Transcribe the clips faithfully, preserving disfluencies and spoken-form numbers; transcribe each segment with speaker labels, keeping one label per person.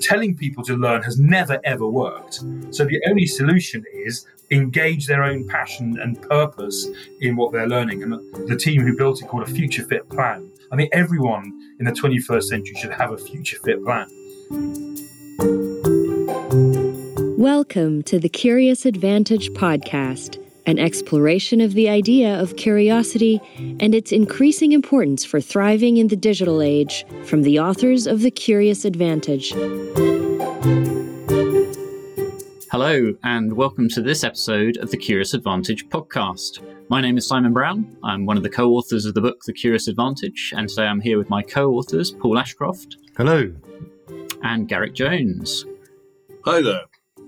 Speaker 1: telling people to learn has never, ever worked. So the only solution is engage their own passion and purpose in what they're learning. And the team who built it called a Future Fit Plan. I think everyone in the twenty-first century should have a Future Fit Plan.
Speaker 2: Welcome to the Curious Advantage podcast, an exploration of the idea of curiosity and its increasing importance for thriving in the digital age, from the authors of The Curious Advantage.
Speaker 3: Hello, and welcome to this episode of the Curious Advantage podcast. My name is Simon Brown. I'm one of the co-authors of the book The Curious Advantage, and today I'm here with my co-authors, Paul Ashcroft.
Speaker 4: Hello.
Speaker 3: And Garrick Jones.
Speaker 5: Hi there.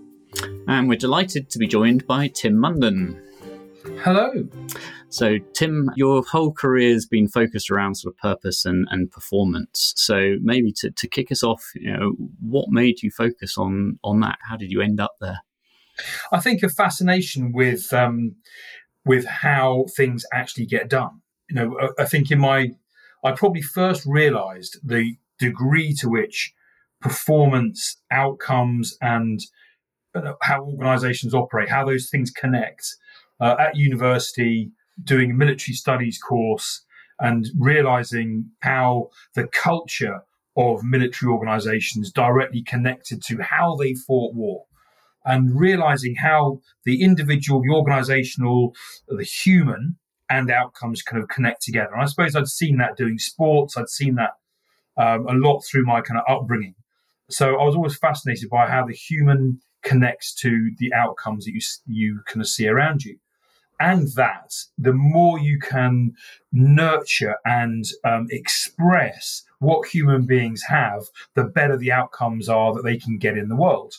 Speaker 3: And we're delighted to be joined by Tim Munden.
Speaker 1: Hello.
Speaker 3: So, Tim, your whole career has been focused around sort of purpose and, and performance. So maybe to, to kick us off, you know, what made you focus on, on that? How did you end up there?
Speaker 1: I think a fascination with um, with how things actually get done. You know, I, I think in my, I probably first realised the degree to which performance, outcomes, and uh, how organisations operate, how those things connect. Uh, at university, doing a military studies course and realising how the culture of military organisations directly connected to how they fought war, and realising how the individual, the organisational, the human and outcomes kind of connect together. And I suppose I'd seen that doing sports. I'd seen that um, a lot through my kind of upbringing. So I was always fascinated by how the human connects to the outcomes that you you kind of see around you. And that the more you can nurture and um, express what human beings have, the better the outcomes are that they can get in the world.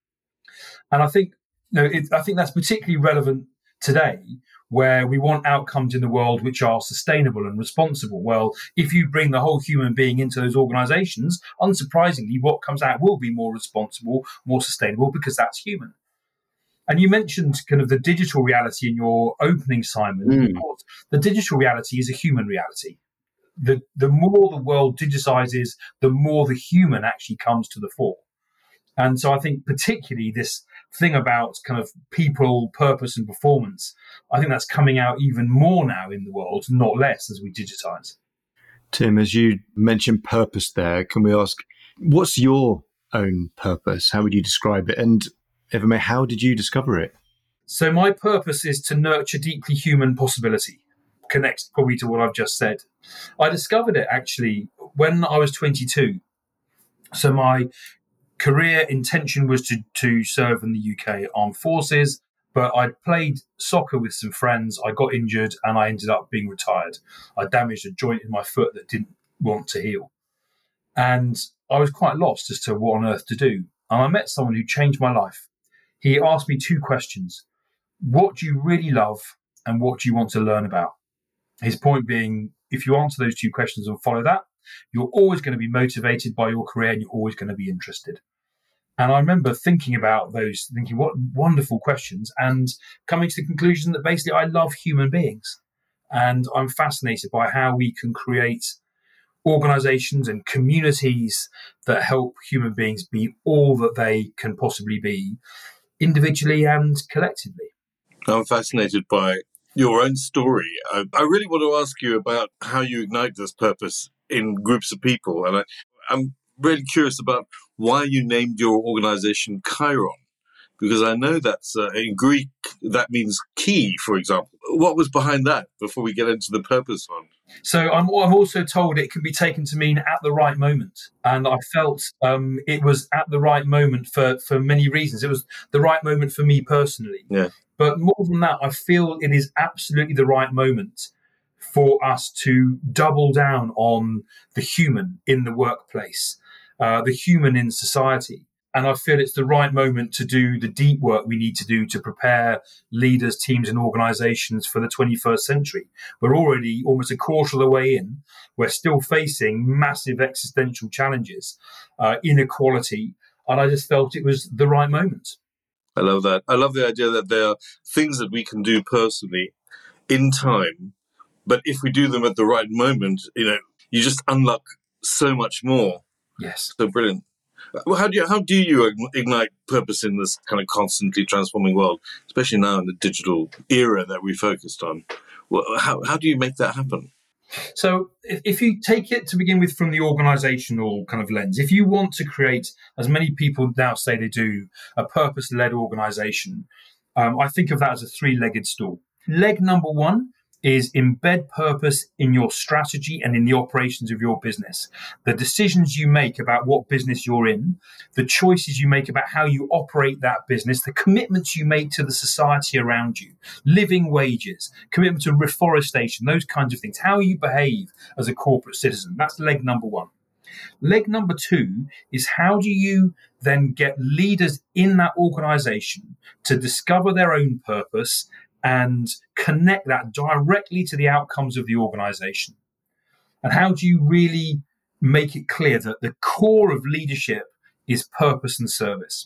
Speaker 1: And I think, you know, it, I think that's particularly relevant today, where we want outcomes in the world which are sustainable and responsible. Well, if you bring the whole human being into those organisations, unsurprisingly, what comes out will be more responsible, more sustainable, because that's human. And you mentioned kind of the digital reality in your opening, Simon. Mm. The digital reality is a human reality. The the more the world digitizes, the more the human actually comes to the fore. And so I think particularly this thing about kind of people, purpose and performance, I think that's coming out even more now in the world, not less, as we digitize.
Speaker 4: Tim, as you mentioned purpose there, can we ask, what's your own purpose? How would you describe it? And if I may, how did you discover it?
Speaker 1: So my purpose is to nurture deeply human possibility. Connects probably to what I've just said. I discovered it actually when I was twenty-two. So my career intention was to, to serve in the U K Armed Forces, but I'd played soccer with some friends. I got injured and I ended up being retired. I damaged a joint in my foot that didn't want to heal. And I was quite lost as to what on earth to do. And I met someone who changed my life. He asked me two questions. What do you really love and what do you want to learn about? His point being, if you answer those two questions and follow that, you're always going to be motivated by your career and you're always going to be interested. And I remember thinking about those, thinking what wonderful questions, and coming to the conclusion that basically I love human beings. And I'm fascinated by how we can create organizations and communities that help human beings be all that they can possibly be, individually and collectively.
Speaker 5: I'm fascinated by your own story. I, I really want to ask you about how you ignite this purpose in groups of people. And I, I'm really curious about why you named your organization Chiron, because I know that's uh, in Greek, that means key, for example. What was behind that before we get into the purpose one?
Speaker 1: So I'm, I'm also told it can be taken to mean at the right moment. And I felt um, it was at the right moment for, for many reasons. It was the right moment for me personally.
Speaker 5: Yeah.
Speaker 1: But more than that, I feel it is absolutely the right moment for us to double down on the human in the workplace, uh, the human in society. And I feel it's the right moment to do the deep work we need to do to prepare leaders, teams and organizations for the twenty-first century. We're already almost a quarter of the way in. We're still facing massive existential challenges, uh, inequality. And I just felt it was the right moment.
Speaker 5: I love that. I love the idea that there are things that we can do personally in time, but if we do them at the right moment, you know, you just unlock so much more.
Speaker 1: Yes.
Speaker 5: So brilliant. Well, how do you how do you ignite purpose in this kind of constantly transforming world, especially now in the digital era that we focused on? Well, how how do you make that happen?
Speaker 1: So if, if you take it to begin with from the organizational kind of lens, if you want to create, as many people now say they do, a purpose-led organization, um, I think of that as a three-legged stool. Leg number one is embed purpose in your strategy and in the operations of your business. The decisions you make about what business you're in, the choices you make about how you operate that business, the commitments you make to the society around you, living wages, commitment to reforestation, those kinds of things, how you behave as a corporate citizen. That's leg number one. Leg number two is how do you then get leaders in that organization to discover their own purpose and connect that directly to the outcomes of the organization? And how do you really make it clear that the core of leadership is purpose and service?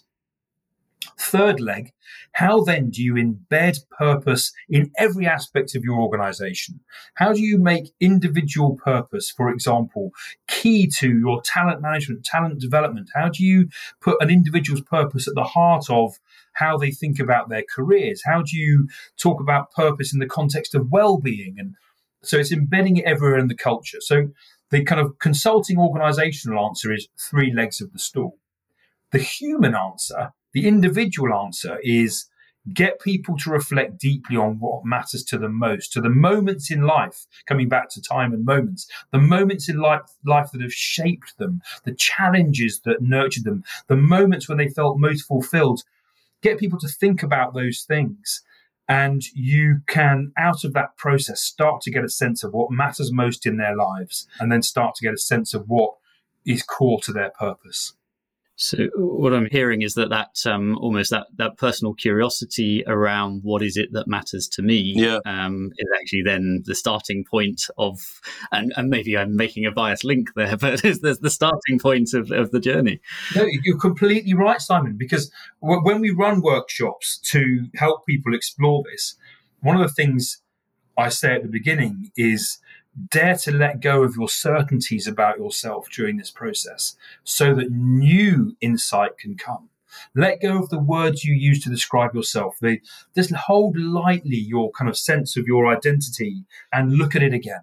Speaker 1: Third leg, how then do you embed purpose in every aspect of your organization? How do you make individual purpose, for example, key to your talent management, talent development? How do you put an individual's purpose at the heart of how they think about their careers? How do you talk about purpose in the context of well-being? And so it's embedding it everywhere in the culture. So the kind of consulting organizational answer is three legs of the stool. The human answer, the individual answer, is get people to reflect deeply on what matters to them most, to the moments in life, coming back to time and moments, the moments in life, life that have shaped them, the challenges that nurtured them, the moments when they felt most fulfilled. Get people to think about those things, and you can, out of that process, start to get a sense of what matters most in their lives, and then start to get a sense of what is core to their purpose.
Speaker 3: So what I'm hearing is that that um, almost that, that personal curiosity around what is it that matters to me
Speaker 5: yeah.
Speaker 3: um, is actually then the starting point of, and, and maybe I'm making a biased link there, but it's the, the starting point of, of the journey.
Speaker 1: No, you're completely right, Simon, because w- when we run workshops to help people explore this, one of the things I say at the beginning is dare to let go of your certainties about yourself during this process so that new insight can come. Let go of the words you use to describe yourself. They, just hold lightly your kind of sense of your identity and look at it again.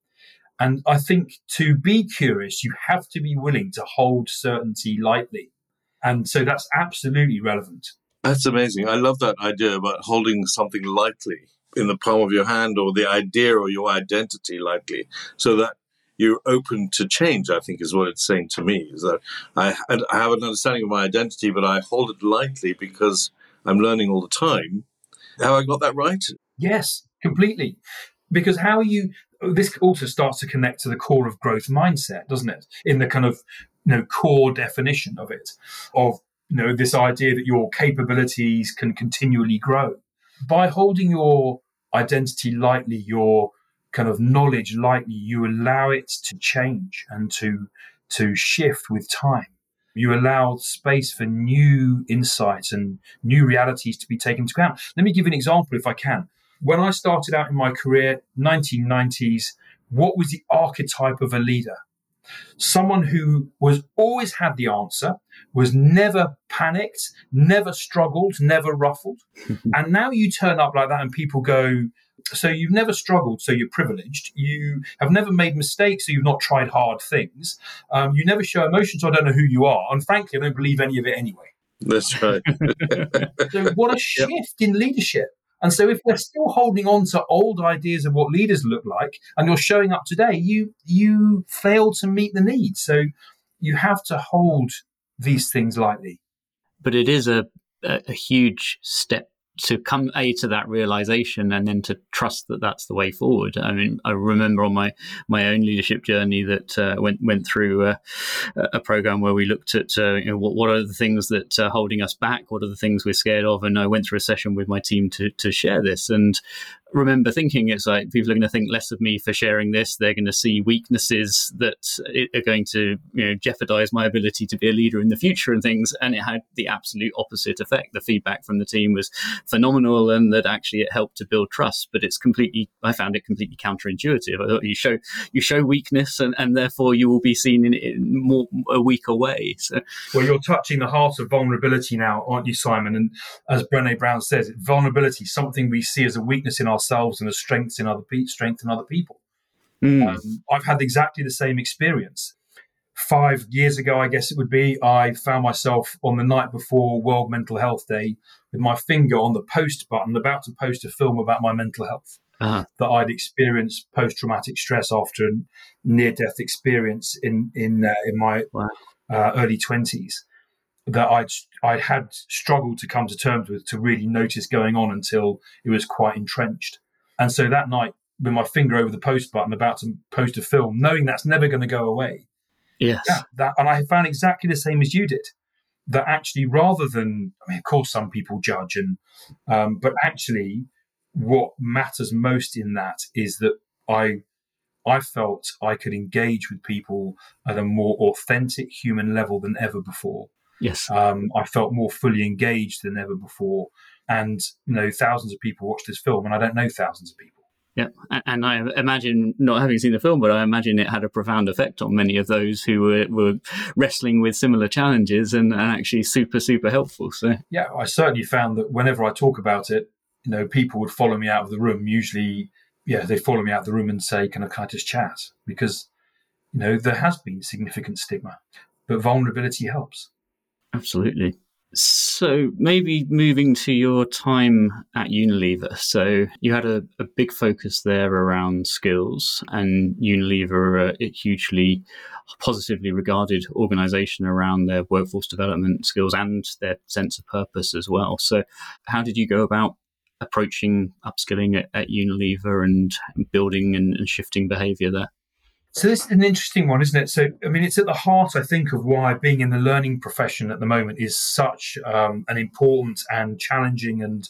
Speaker 1: And I think to be curious, you have to be willing to hold certainty lightly. And so that's absolutely relevant.
Speaker 5: That's amazing. I love that idea about holding something lightly in the palm of your hand, or the idea or your identity lightly, so that you're open to change, I think is what it's saying to me, is that I, I have an understanding of my identity, but I hold it lightly because I'm learning all the time. Have I got that right?
Speaker 1: Yes, completely. Because how are you, this also starts to connect to the core of growth mindset, doesn't it? In the kind of, you know, core definition of it, of, you know, this idea that your capabilities can continually grow. By holding your identity lightly, your kind of knowledge lightly, you allow it to change and to to shift with time. You allow space for new insights and new realities to be taken into account. Let me give you an example, if I can. When I started out in my career, nineteen nineties, what was the archetype of a leader? Someone who was always had the answer, was never panicked, never struggled, never ruffled. And now you turn up like that and people go, so you've never struggled, so you're privileged. You have never made mistakes, so you've not tried hard things. Um, you never show emotion, so I don't know who you are. And frankly, I don't believe any of it anyway.
Speaker 5: That's right.
Speaker 1: So what a shift yep. in leadership. And so if we're still holding on to old ideas of what leaders look like, and you're showing up today, you you fail to meet the needs. So you have to hold these things lightly.
Speaker 3: But it is a, a, a huge step to come a to that realization, and then to trust that that's the way forward. I mean, I remember on my my own leadership journey that uh, went went through a, a program where we looked at uh, you know, what what are the things that are holding us back, what are the things we're scared of, and I went through a session with my team to to share this. And remember thinking it's like people are going to think less of me for sharing this. They're going to see weaknesses that are going to, you know, jeopardize my ability to be a leader in the future and things. And it had the absolute opposite effect. The feedback from the team was phenomenal, and that actually it helped to build trust. But it's completely, I found it completely counterintuitive. I thought you show you show weakness, and, and therefore you will be seen in, in more a weaker way. So,
Speaker 1: well, you're touching the heart of vulnerability now, aren't you, Simon? And as Brené Brown says, vulnerability is something we see as a weakness in ourselves and as strengths in other pe- strength in other people. Mm. Um, I've had exactly the same experience. Five years ago, I guess it would be, I found myself on the night before World Mental Health Day with my finger on the post button, about to post a film about my mental health. Uh-huh. That I'd experienced post-traumatic stress after a near-death experience in in uh, in my wow. uh, early twenties. That I'd I had struggled to come to terms with, to really notice going on until it was quite entrenched. And so that night, with my finger over the post button, about to post a film, knowing that's never going to go away.
Speaker 3: Yes.
Speaker 1: Yeah, that, and I found exactly the same as you did. That actually, rather than, I mean, of course, some people judge, and um, but actually, what matters most in that is that I, I felt I could engage with people at a more authentic human level than ever before.
Speaker 3: Yes.
Speaker 1: Um, I felt more fully engaged than ever before. And, you know, thousands of people watched this film, and I don't know thousands of people.
Speaker 3: Yeah. And I imagine, not having seen the film, but I imagine it had a profound effect on many of those who were, were wrestling with similar challenges, and, and actually super, super helpful. So,
Speaker 1: yeah, I certainly found that whenever I talk about it, you know, people would follow me out of the room. Usually, yeah, they follow me out of the room and say, can I, can I just chat? Because, you know, there has been significant stigma, but vulnerability helps.
Speaker 3: Absolutely. So maybe moving to your time at Unilever. So you had a, a big focus there around skills, and Unilever are a hugely positively regarded organisation around their workforce development skills and their sense of purpose as well. So how did you go about approaching upskilling at, at Unilever and building and, and shifting behaviour there?
Speaker 1: So this is an interesting one, isn't it? So, I mean, it's at the heart, I think, of why being in the learning profession at the moment is such um, an important and challenging and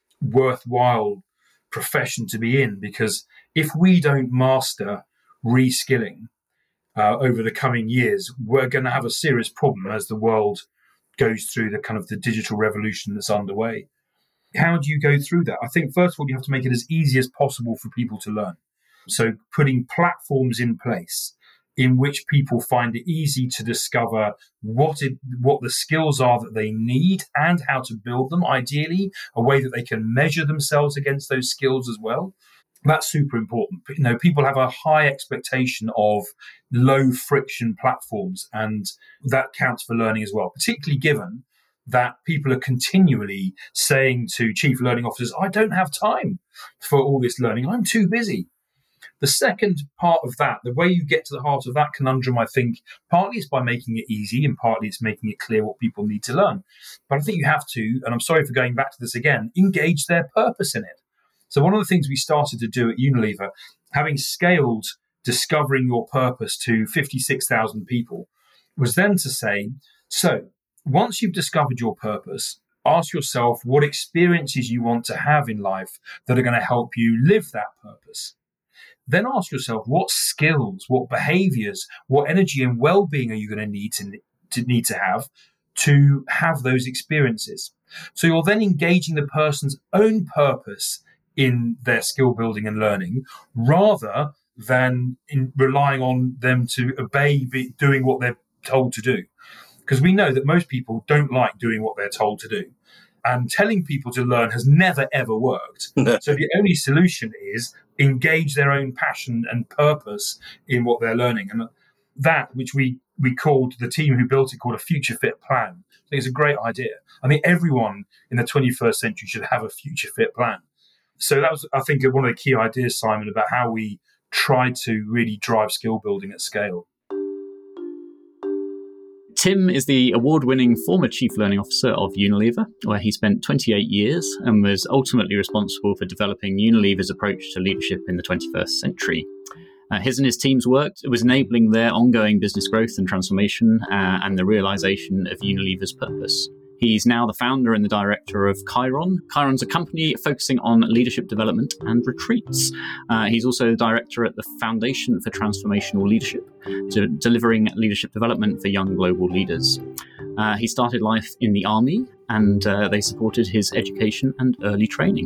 Speaker 1: worthwhile profession to be in. Because if we don't master reskilling uh, over the coming years, we're going to have a serious problem as the world goes through the kind of the digital revolution that's underway. How do you go through that? I think, first of all, you have to make it as easy as possible for people to learn. So putting platforms in place in which people find it easy to discover what it, what the skills are that they need and how to build them, ideally, a way that they can measure themselves against those skills as well. That's super important. You know, people have a high expectation of low friction platforms, and that counts for learning as well, particularly given that people are continually saying to chief learning officers, I don't have time for all this learning. I'm too busy. The second part of that, the way you get to the heart of that conundrum, I think, partly is by making it easy and partly it's making it clear what people need to learn. But I think you have to, and I'm sorry for going back to this again, engage their purpose in it. So one of the things we started to do at Unilever, having scaled discovering your purpose to fifty-six thousand people, was then to say, so once you've discovered your purpose, ask yourself what experiences you want to have in life that are going to help you live that purpose. Then ask yourself what skills, what behaviors, what energy and well-being are you going to need to, to need to have to have those experiences. So you're then engaging the person's own purpose in their skill building and learning, rather than in relying on them to obey be, doing what they're told to do. Because we know that most people don't like doing what they're told to do. And telling people to learn has never, ever worked. So the only solution is engage their own passion and purpose in what they're learning. And that, which we, we called, the team who built it called a future fit plan. I think it's a great idea. I think everyone in the twenty-first century should have a future fit plan. So that was, I think, one of the key ideas, Simon, about how we try to really drive skill building at scale.
Speaker 3: Tim is the award-winning former Chief Learning Officer of Unilever, where he spent twenty-eight years and was ultimately responsible for developing Unilever's approach to leadership in the twenty-first century. Uh, his and his team's work was enabling their ongoing business growth and transformation uh, and the realization of Unilever's purpose. He's now the founder and the director of Chiron. Chiron's a company focusing on leadership development and retreats. Uh, he's also the director at the Foundation for Transformational Leadership, to delivering leadership development for young global leaders. Uh, he started life in the army, and uh, they supported his education and early training.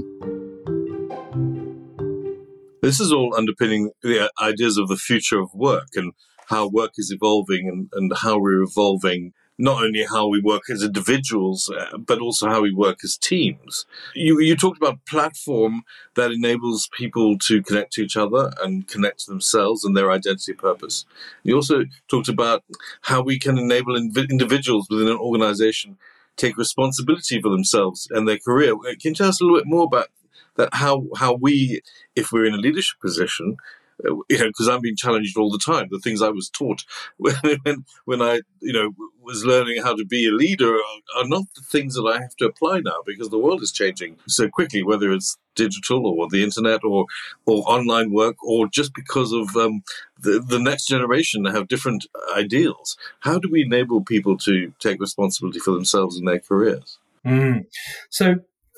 Speaker 5: This is all underpinning the ideas of the future of work and how work is evolving, and, and how we're evolving not only how we work as individuals, uh, but also how we work as teams. You, you talked about a platform that enables people to connect to each other and connect to themselves and their identity and purpose. You also talked about how we can enable inv- individuals within an organization take responsibility for themselves and their career. Can you tell us a little bit more about that? How how we, if we're in a leadership position, uh, you know, because I'm being challenged all the time. The things I was taught when when I, you know, was learning how to be a leader are, are not the things that I have to apply now, because the world is changing so quickly. Whether it's digital or the internet or or online work, or just because of um, the the next generation that have different ideals. How do we enable people to take responsibility for themselves and their careers?
Speaker 1: Mm. So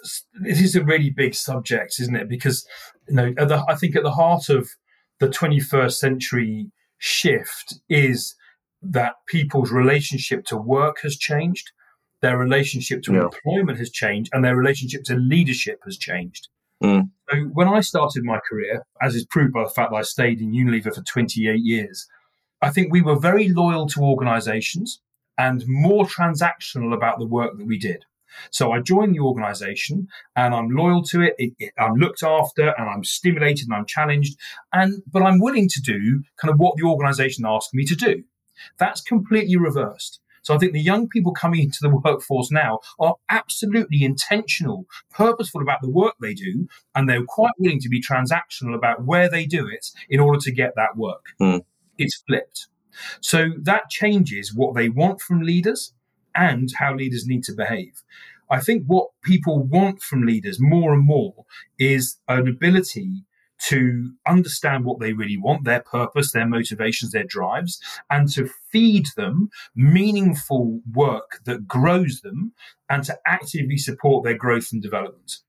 Speaker 1: it is a really big subject, isn't it? Because, you know, at the, I think at the heart of the twenty-first century shift is that people's relationship to work has changed, their relationship to yeah. employment has changed, and their relationship to leadership has changed.
Speaker 5: Mm.
Speaker 1: So when I started my career, as is proved by the fact that I stayed in Unilever for twenty-eight years, I think we were very loyal to organizations and more transactional about the work that we did. So I joined the organization and I'm loyal to it. It, it. I'm looked after and I'm stimulated and I'm challenged. And but I'm willing to do kind of what the organization asked me to do. That's completely reversed. So I think the young people coming into the workforce now are absolutely intentional, purposeful about the work they do, and they're quite willing to be transactional about where they do it in order to get that work.
Speaker 5: Mm.
Speaker 1: It's flipped. So that changes what they want from leaders and how leaders need to behave. I think what people want from leaders more and more is an ability to understand what they really want, their purpose, their motivations, their drives, and to feed them meaningful work that grows them and to actively support their growth and development.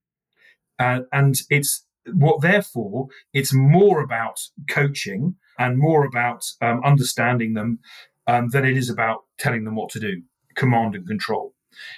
Speaker 1: Uh, and it's what, therefore, it's more about coaching and more about um, understanding them um, than it is about telling them what to do, command and control.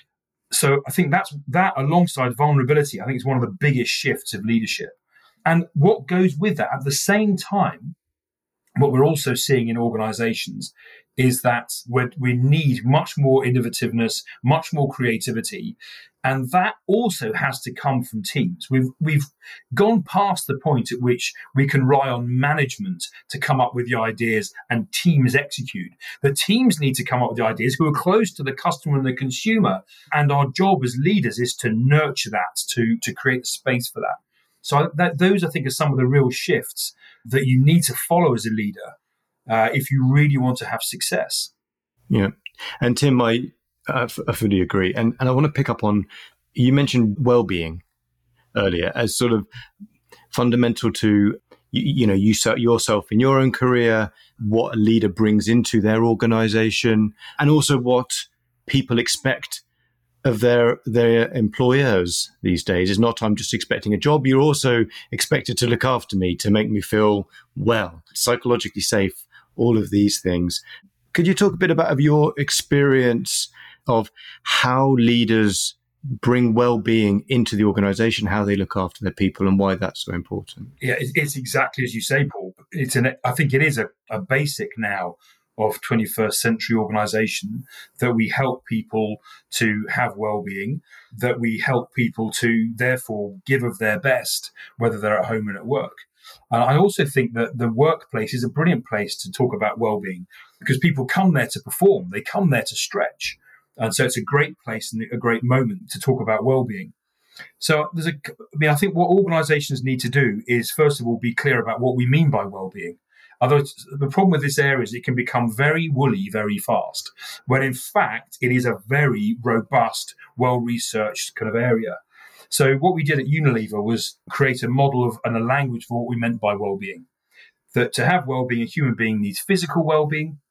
Speaker 1: So I think that's that alongside vulnerability, I think it's one of the biggest shifts of leadership. And what goes with that at the same time, what we're also seeing in organizations is that we need much more innovativeness, much more creativity. And that also has to come from teams. We've we've gone past the point at which we can rely on management to come up with the ideas and teams execute. The teams need to come up with the ideas who are close to the customer and the consumer. And our job as leaders is to nurture that, to, to create space for that. So that, those, I think, are some of the real shifts that you need to follow as a leader uh, if you really want to have success.
Speaker 4: Yeah. And Tim, I, uh, I fully agree. And, and I want to pick up on, you mentioned well-being earlier as sort of fundamental to, you, you know, you yourself in your own career, what a leader brings into their organization, and also what people expect of their their employers these days. Is not I'm just expecting a job. You're also expected to look after me, to make me feel well, psychologically safe, all of these things. Could you talk a bit about your experience of how leaders bring well-being into the organization, how they look after their people, and why that's so important?
Speaker 1: Yeah, it's exactly as you say, Paul. It's an, I think it is a, a basic now of twenty-first century organization that we help people to have well-being, that we help people to therefore give of their best, whether they're at home and at work. And I also think that the workplace is a brilliant place to talk about well-being because people come there to perform, they come there to stretch. And so it's a great place and a great moment to talk about well-being. So there's a, I mean, I think what organizations need to do is, first of all, be clear about what we mean by well-being. Although the problem with this area is it can become very woolly very fast, when in fact it is a very robust, well-researched kind of area. So what we did at Unilever was create a model of and a language for what we meant by well-being. That to have well-being, a human being needs physical well-being,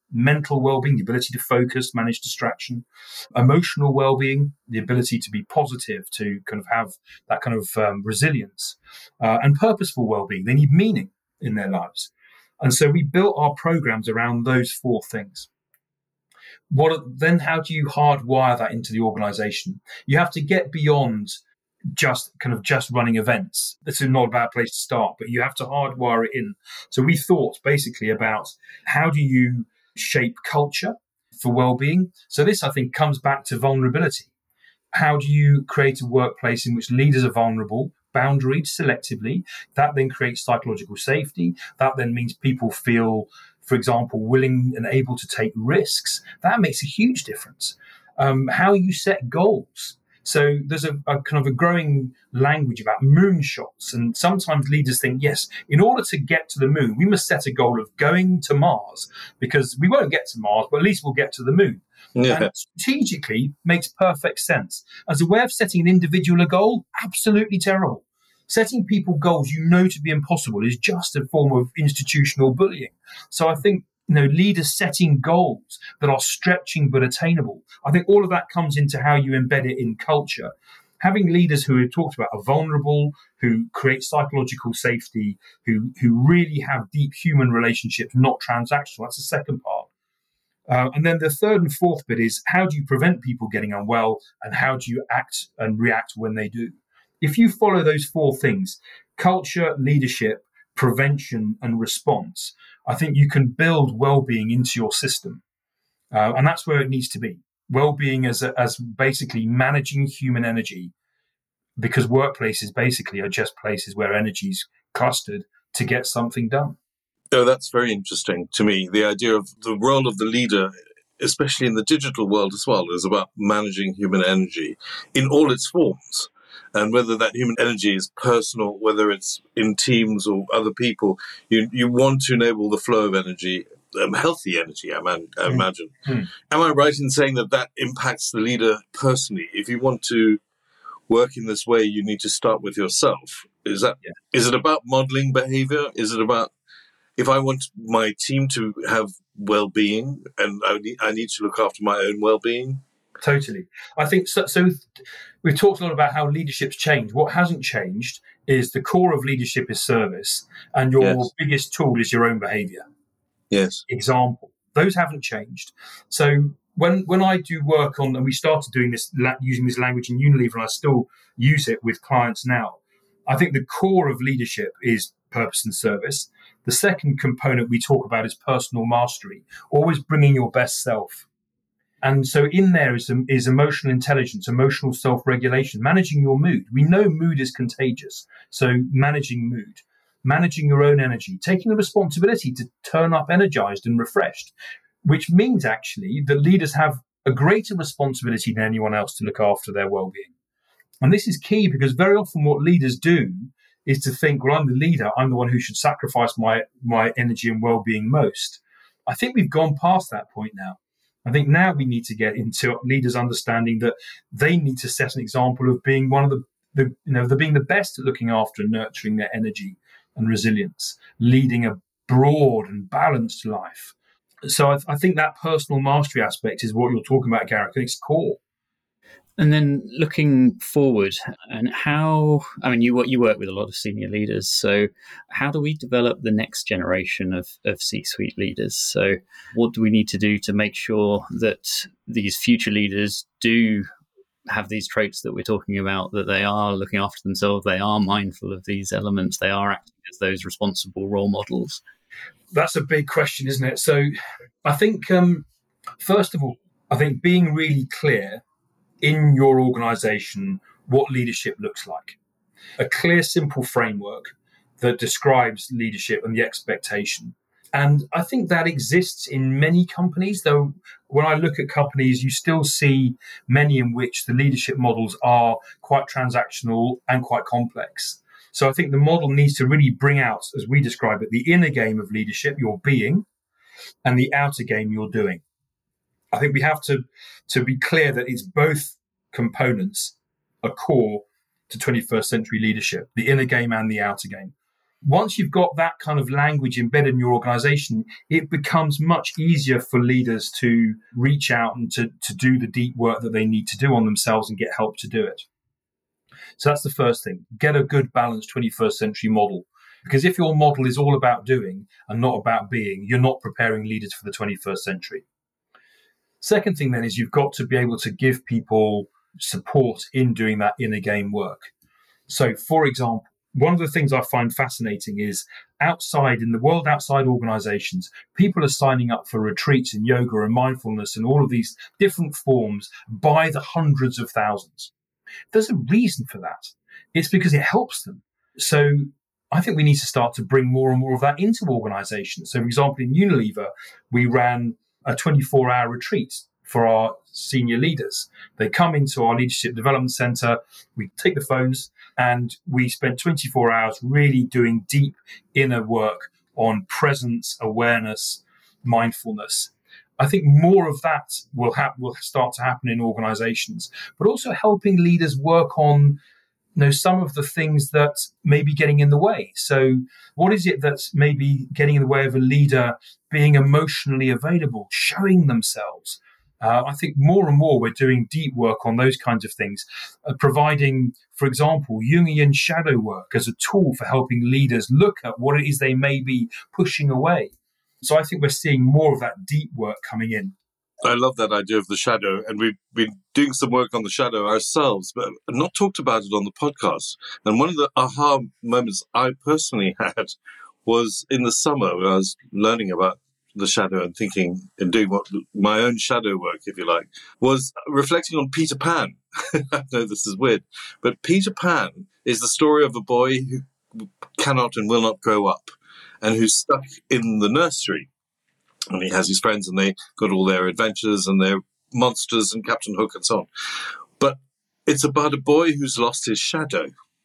Speaker 1: mental well-being, the ability to focus, manage distraction, emotional well-being, the ability to be positive, to kind of have that kind of um, resilience, uh, and purposeful well-being. They need meaning in their lives. And so we built our programs around those four things. What then, how do you hardwire that into the organization? You have to get beyond just kind of just running events. This is not a bad place to start, but you have to hardwire it in. So we thought basically about how do you shape culture for well-being. So this, I think, comes back to vulnerability. How do you create a workplace in which leaders are vulnerable, boundaried selectively? That then creates psychological safety. That then means people feel, for example, willing and able to take risks. That makes a huge difference. Um, how you set goals. So there's a, a kind of a growing language about moonshots. And sometimes leaders think, yes, in order to get to the moon, we must set a goal of going to Mars, because we won't get to Mars, but at least we'll get to the moon. Yeah. And strategically makes perfect sense. As a way of setting an individual a goal, absolutely terrible. Setting people goals you know to be impossible is just a form of institutional bullying. So I think, you know, leaders setting goals that are stretching but attainable. I think all of that comes into how you embed it in culture. Having leaders who we've talked about are vulnerable, who create psychological safety, who who really have deep human relationships, not transactional. That's the second part. Uh, and then the third and fourth bit is how do you prevent people getting unwell, and how do you act and react when they do? If you follow those four things, culture, leadership, prevention, and response, I think you can build well-being into your system. Uh, and that's where it needs to be. Well-being as a, as basically managing human energy, because workplaces basically are just places where energy is clustered to get something done.
Speaker 5: Oh, that's very interesting to me. The idea of the role of the leader, especially in the digital world as well, is about managing human energy in all its forms. And whether that human energy is personal, whether it's in teams or other people, you you want to enable the flow of energy, um, healthy energy, I, man, I imagine. Mm. Am I right in saying that that impacts the leader personally? If you want to work in this way, you need to start with yourself. Is that yeah. Is it about modeling behavior? Is it about, if I want my team to have well-being, and I need, I need to look after my own well-being?
Speaker 1: Totally. I think so, so. We've talked a lot about how leadership's changed. What hasn't changed is the core of leadership is service, and your yes. biggest tool is your own behavior.
Speaker 5: Yes.
Speaker 1: Example. Those haven't changed. So when when I do work on, and we started doing this, using this language in Unilever, and I still use it with clients now, I think the core of leadership is purpose and service. The second component we talk about is personal mastery, always bringing your best self. And so in there is, is emotional intelligence, emotional self-regulation, managing your mood. We know mood is contagious. So managing mood, managing your own energy, taking the responsibility to turn up energized and refreshed, which means actually that leaders have a greater responsibility than anyone else to look after their well-being. And this is key, because very often what leaders do is to think, well, I'm the leader, I'm the one who should sacrifice my, my energy and well-being most. I think we've gone past that point now. I think now we need to get into leaders understanding that they need to set an example of being one of the, the you know, the being the best at looking after and nurturing their energy and resilience, leading a broad and balanced life. So I, I think that personal mastery aspect is what you're talking about, Gareth. I think it's core.
Speaker 3: And then looking forward, and how, I mean, you you work with a lot of senior leaders, so how do we develop the next generation of, of C-suite leaders? So what do we need to do to make sure that these future leaders do have these traits that we're talking about, that they are looking after themselves, they are mindful of these elements, they are acting as those responsible role models?
Speaker 1: That's a big question, isn't it? So I think, um, first of all, I think being really clear in your organization what leadership looks like. A clear, simple framework that describes leadership and the expectation. And I think that exists in many companies, though when I look at companies, you still see many in which the leadership models are quite transactional and quite complex. So I think the model needs to really bring out, as we describe it, the inner game of leadership, your being, and the outer game, your doing. I think we have to, to be clear that it's both components are core to twenty-first century leadership, the inner game and the outer game. Once you've got that kind of language embedded in your organization, it becomes much easier for leaders to reach out and to, to do the deep work that they need to do on themselves and get help to do it. So that's the first thing. Get a good balanced twenty-first century model. Because if your model is all about doing and not about being, you're not preparing leaders for the twenty-first century. Second thing then is you've got to be able to give people support in doing that inner game work. So, for example, one of the things I find fascinating is outside, in the world outside organizations, people are signing up for retreats in yoga and mindfulness and all of these different forms by the hundreds of thousands. There's a reason for that. It's because it helps them. So I think we need to start to bring more and more of that into organizations. So, for example, in Unilever, we ran a twenty-four hour retreat for our senior leaders. They come into our leadership development center, we take the phones, and we spent twenty-four hours really doing deep inner work on presence, awareness, mindfulness. I think more of that will ha- will start to happen in organizations, but also helping leaders work on you know, some of the things that may be getting in the way. So what is it that's maybe getting in the way of a leader being emotionally available, showing themselves? Uh, I think more and more we're doing deep work on those kinds of things, uh, providing, for example, Jungian shadow work as a tool for helping leaders look at what it is they may be pushing away. So I think we're seeing more of that deep work coming in.
Speaker 5: I love that idea of the shadow, and we've been doing some work on the shadow ourselves, but not talked about it on the podcast. And one of the aha moments I personally had was in the summer when I was learning about the shadow and thinking and doing what my own shadow work, if you like, was reflecting on Peter Pan. I know this is weird, but Peter Pan is the story of a boy who cannot and will not grow up and who's stuck in the nursery. And he has his friends and they got all their adventures and their monsters and Captain Hook and so on. But it's about a boy who's lost his shadow.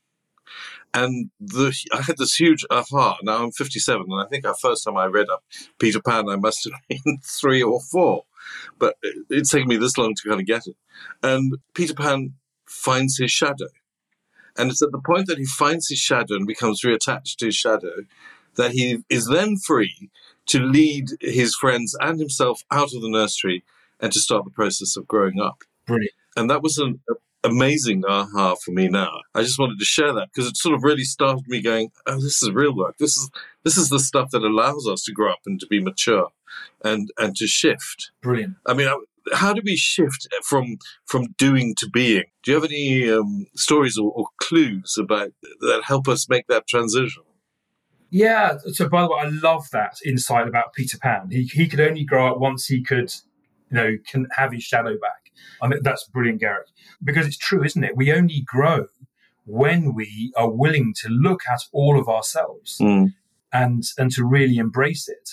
Speaker 5: And the, I had this huge aha. Now I'm fifty-seven, and I think our first time I read up Peter Pan, I must have been three or four. But it, it's taken me this long to kind of get it. And Peter Pan finds his shadow. And it's at the point that he finds his shadow and becomes reattached to his shadow that he is then free to lead his friends and himself out of the nursery and to start the process of growing up.
Speaker 1: Brilliant.
Speaker 5: And that was an amazing aha for me now. I just wanted to share that because it sort of really started me going, oh, this is real work. This is this is the stuff that allows us to grow up and to be mature and, and to shift.
Speaker 1: Brilliant.
Speaker 5: I mean, how do we shift from from doing to being? Do you have any um, stories or, or clues about that help us make that transition?
Speaker 1: Yeah. So, by the way, I love that insight about Peter Pan. He he could only grow up once he could, you know, can have his shadow back. I mean, that's brilliant, Gareth, because it's true, isn't it? We only grow when we are willing to look at all of ourselves mm. and and to really embrace it.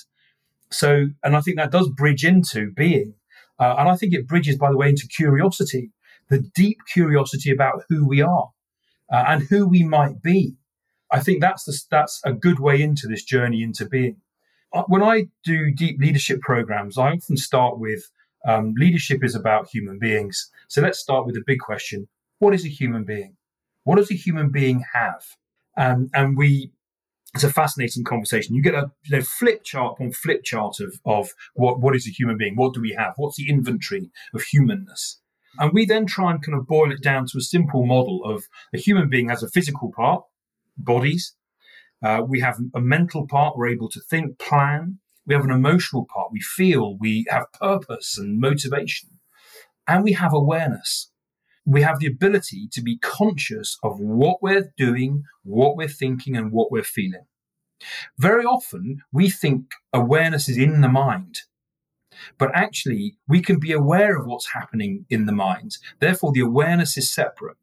Speaker 1: So, and I think that does bridge into being. Uh, and I think it bridges, by the way, into curiosity, the deep curiosity about who we are uh, and who we might be. I think that's the, that's a good way into this journey into being. When I do deep leadership programs, I often start with um, leadership is about human beings. So let's start with the big question. What is a human being? What does a human being have? Um, and we, it's a fascinating conversation. You get a you know, flip chart on flip chart of, of what, what is a human being? What do we have? What's the inventory of humanness? And we then try and kind of boil it down to a simple model of a human being has a physical part, bodies. Uh, we have a mental part. We're able to think, plan. We have an emotional part. We feel, we have purpose and motivation. And we have awareness. We have the ability to be conscious of what we're doing, what we're thinking, and what we're feeling. Very often, we think awareness is in the mind. But actually, we can be aware of what's happening in the mind. Therefore, the awareness is separate.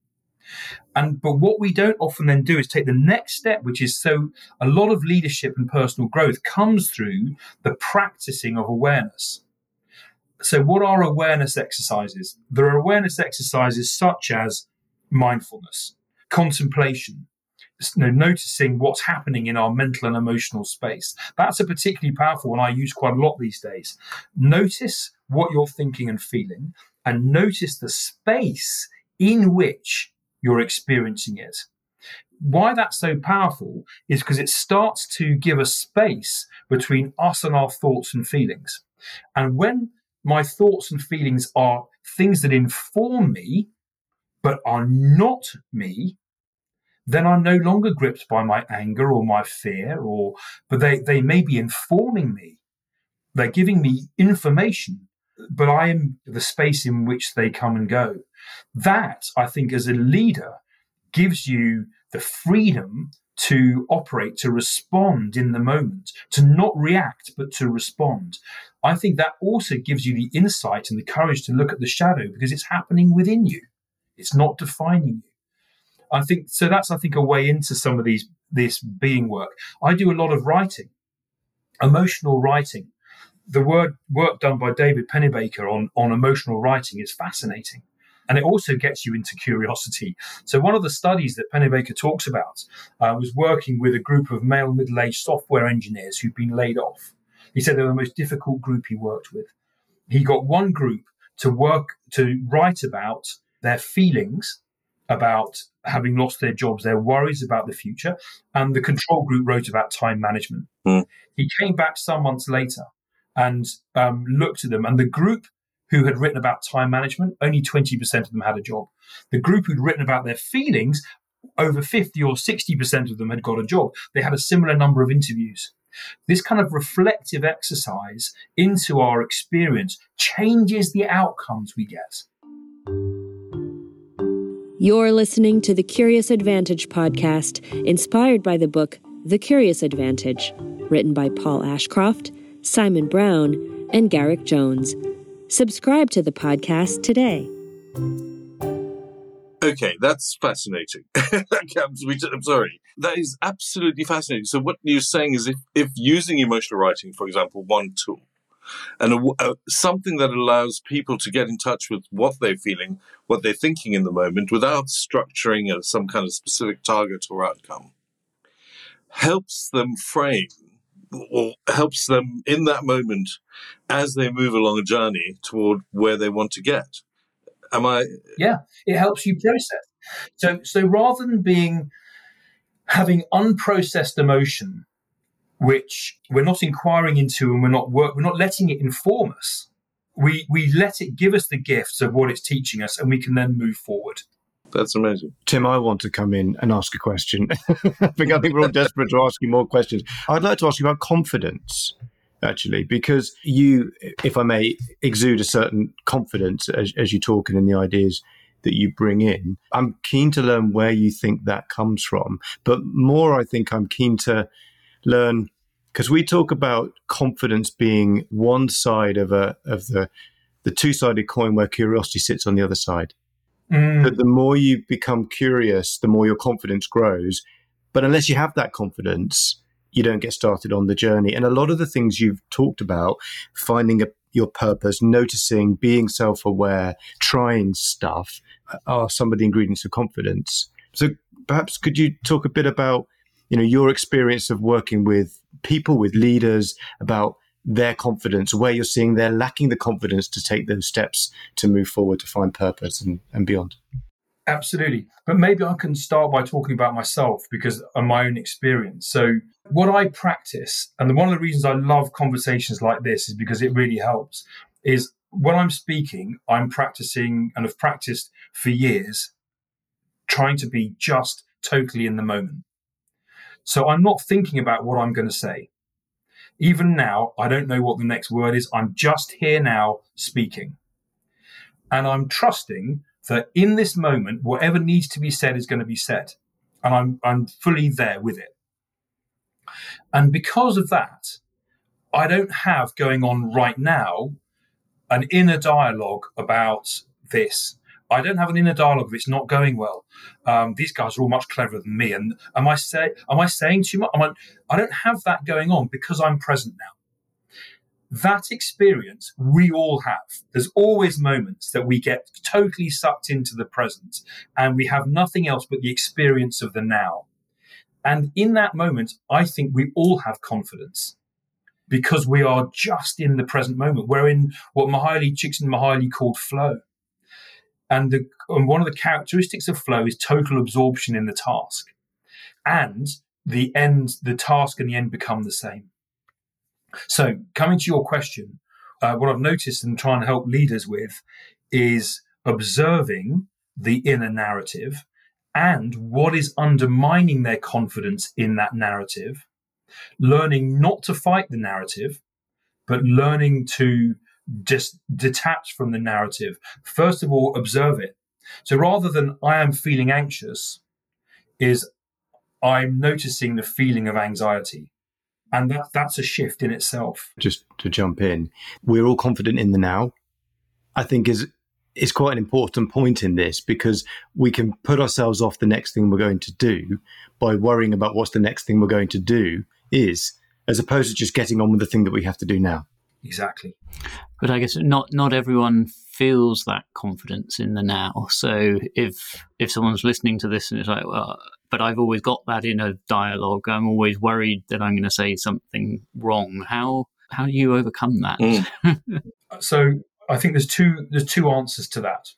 Speaker 1: And but what we don't often then do is take the next step, which is so a lot of leadership and personal growth comes through the practicing of awareness. So what are awareness exercises? There are awareness exercises such as mindfulness, contemplation, you know, noticing what's happening in our mental and emotional space. That's a particularly powerful one I use quite a lot these days. Notice what you're thinking and feeling, and notice the space in which you're experiencing it. why that's so powerful is because it starts to give a space between us and our thoughts and feelings. And when my thoughts and feelings are things that inform me, but are not me, then I'm no longer gripped by my anger or my fear, or but they, they may be informing me. They're giving me information, but I am the space in which they come and go. That, I think, as a leader, gives you the freedom to operate, to respond in the moment, to not react, but to respond. I think that also gives you the insight and the courage to look at the shadow because it's happening within you. It's not defining you. I think so. That's, I think, a way into some of these this being work. I do a lot of writing, emotional writing. The word work done by David Pennebaker on, on emotional writing is fascinating. And it also gets you into curiosity. So one of the studies that Pennebaker talks about uh, was working with a group of male middle-aged software engineers who'd been laid off. He said they were the most difficult group he worked with. He got one group to work, to write about their feelings about having lost their jobs, their worries about the future, and the control group wrote about time management. Mm. He came back some months later and um, looked at them, and the group who had written about time management, only twenty percent of them had a job. The group who'd written about their feelings, over fifty or sixty percent of them had got a job. They had a similar number of interviews. This kind of reflective exercise into our experience changes the outcomes we get.
Speaker 2: You're listening to the Curious Advantage podcast, inspired by the book The Curious Advantage, written by Paul Ashcroft, Simon Brown, and Garrick Jones. Subscribe to the podcast today.
Speaker 5: Okay, that's fascinating. I'm sorry. That is absolutely fascinating. So what you're saying is if, if using emotional writing, for example, one tool, and a, a, something that allows people to get in touch with what they're feeling, what they're thinking in the moment, without structuring a, some kind of specific target or outcome, helps them frame or helps them in that moment as they move along a journey toward where they want to get. Am I?
Speaker 1: Yeah, it helps you process. So, so rather than being having unprocessed emotion, which we're not inquiring into and we're not work, we're not letting it inform us. We we let it give us the gifts of what it's teaching us, and we can then move forward.
Speaker 5: That's amazing.
Speaker 4: Tim, I want to come in and ask a question. I think we're all desperate to ask you more questions. I'd like to ask you about confidence, actually, because you, if I may, exude a certain confidence as, as you talk and in the ideas that you bring in. I'm keen to learn where you think that comes from. But more, I think I'm keen to learn, because we talk about confidence being one side of a of the, the two-sided coin where curiosity sits on the other side. Mm. That the more you become curious, the more your confidence grows. But unless you have that confidence, you don't get started on the journey. And a lot of the things you've talked about, finding a, your purpose, noticing, being self-aware, trying stuff, are some of the ingredients of confidence. So perhaps could you talk a bit about, you know, your experience of working with people, with leaders, about their confidence, where you're seeing they're lacking the confidence to take those steps to move forward, to find purpose and, and beyond?
Speaker 1: Absolutely. But maybe I can start by talking about myself because of my own experience. So what I practice, and one of the reasons I love conversations like this is because it really helps, is when I'm speaking, I'm practicing and have practiced for years, trying to be just totally in the moment. So I'm not thinking about what I'm going to say. Even now, I don't know what the next word is. I'm just here now speaking. And I'm trusting that in this moment, whatever needs to be said is going to be said. And I'm I'm fully there with it. And because of that, I don't have going on right now an inner dialogue about this. I don't have an inner dialogue if it's not going well. Um, these guys are all much cleverer than me. And am I say am I saying too much? Am I, I don't have that going on because I'm present now. That experience we all have. There's always moments that we get totally sucked into the present and we have nothing else but the experience of the now. And in that moment, I think we all have confidence because we are just in the present moment. We're in what Mihaly Csikszentmihalyi called flow. And, the, and one of the characteristics of flow is total absorption in the task. and the end, the task and the end become the same. So coming to your question, uh, what I've noticed and trying to help leaders with is observing the inner narrative and what is undermining their confidence in that narrative, learning not to fight the narrative, but learning to just detach from the narrative. First of all, observe it. So rather than I am feeling anxious, is I'm noticing the feeling of anxiety. And that, that's a shift in itself.
Speaker 4: Just to jump in, we're all confident in the now, I think is is quite an important point in this, because we can put ourselves off the next thing we're going to do by worrying about what's the next thing we're going to do is, as opposed to just getting on with the thing that we have to do now.
Speaker 1: Exactly.
Speaker 3: But I guess not not everyone feels that confidence in the now. So if if someone's listening to this and it's like, well, but I've always got that inner dialogue, I'm always worried that I'm going to say something wrong. How how do you overcome that?
Speaker 1: Mm. So I think there's two there's two answers to that.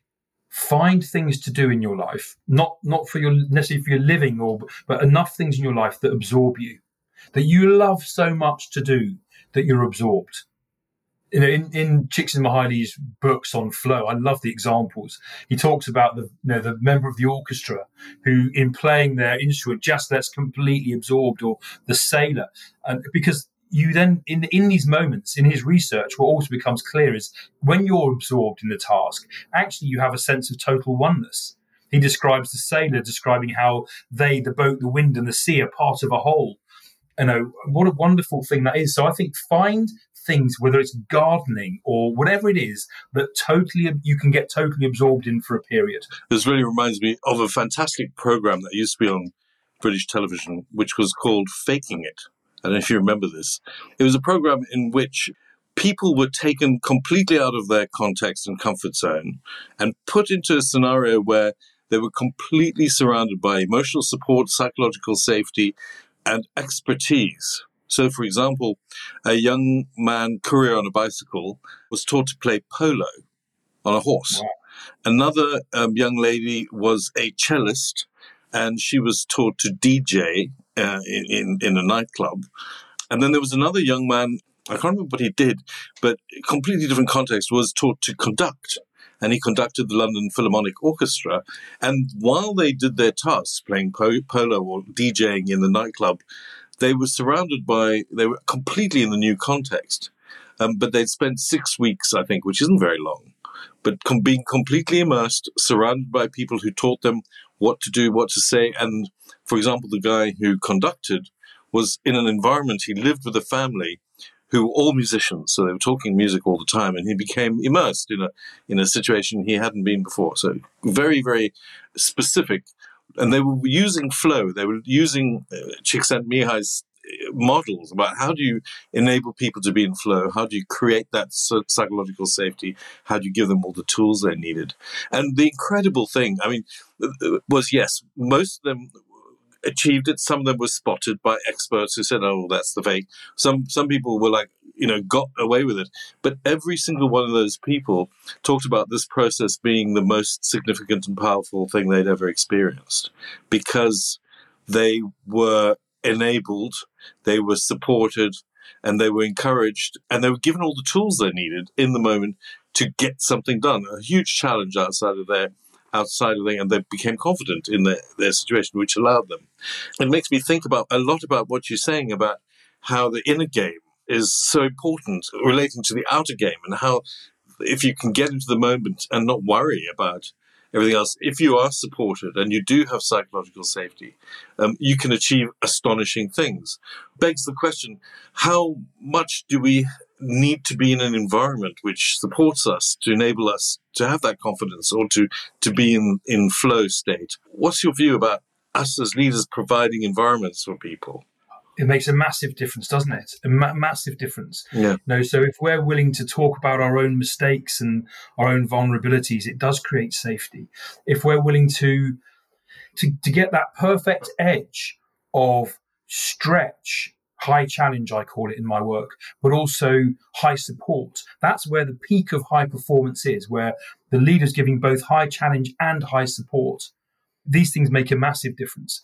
Speaker 1: Find things to do in your life, not not for your necessarily for your living, or but enough things in your life that absorb you, that you love so much to do that you're absorbed. You know, in, in Csikszentmihalyi's books on flow, I love the examples. He talks about the you know the member of the orchestra who, in playing their instrument, just gets completely absorbed, or the sailor, and because you then in in these moments in his research, what also becomes clear is when you're absorbed in the task, actually you have a sense of total oneness. He describes the sailor describing how they, the boat, the wind, and the sea are part of a whole. You know, what a wonderful thing that is. So I think find things, whether it's gardening or whatever it is, that totally you can get totally absorbed in for a period.
Speaker 5: This really reminds me of a fantastic program that used to be on British television, which was called Faking It. I don't know if you remember this. It was a program in which people were taken completely out of their context and comfort zone and put into a scenario where they were completely surrounded by emotional support, psychological safety, and expertise. So, for example, a young man, courier on a bicycle, was taught to play polo on a horse. Wow. Another um, young lady was a cellist, and she was taught to D J uh, in, in a nightclub. And then there was another young man, I can't remember what he did, but completely different context, was taught to conduct. And he conducted the London Philharmonic Orchestra. And while they did their tasks, playing po- polo or DJing in the nightclub, they were surrounded by, they were completely in the new context. Um, but they'd spent six weeks, I think, which isn't very long, but com- being completely immersed, surrounded by people who taught them what to do, what to say. And, for example, the guy who conducted was in an environment, he lived with a family who were all musicians, so they were talking music all the time, and he became immersed in a in a situation he hadn't been before. So very, very specific. And they were using flow. They were using uh, Csikszentmihalyi's models about how do you enable people to be in flow? How do you create that psychological safety? How do you give them all the tools they needed? And the incredible thing, I mean, was, yes, most of them achieved it. Some of them were spotted by experts who said, oh, that's the fake. Some some people were like, you know, got away with it. But every single one of those people talked about this process being the most significant and powerful thing they'd ever experienced, because they were enabled, they were supported, and they were encouraged, and they were given all the tools they needed in the moment to get something done. A huge challenge outside of their outside of them, and they became confident in their, their situation, which allowed them. It makes me think about a lot about what you're saying about how the inner game is so important relating to the outer game, and how if you can get into the moment and not worry about everything else, if you are supported and you do have psychological safety, um, you can achieve astonishing things. Begs the question, how much do we need to be in an environment which supports us to enable us to have that confidence, or to, to be in, in flow state? What's your view about us as leaders providing environments for people?
Speaker 1: It makes a massive difference, doesn't it? A ma- massive difference.
Speaker 5: Yeah.
Speaker 1: You know, so if we're willing to talk about our own mistakes and our own vulnerabilities, it does create safety. If we're willing to to, to get that perfect edge of stretch, high challenge, I call it in my work, but also high support, that's where the peak of high performance is, where the leader's giving both high challenge and high support. These things make a massive difference.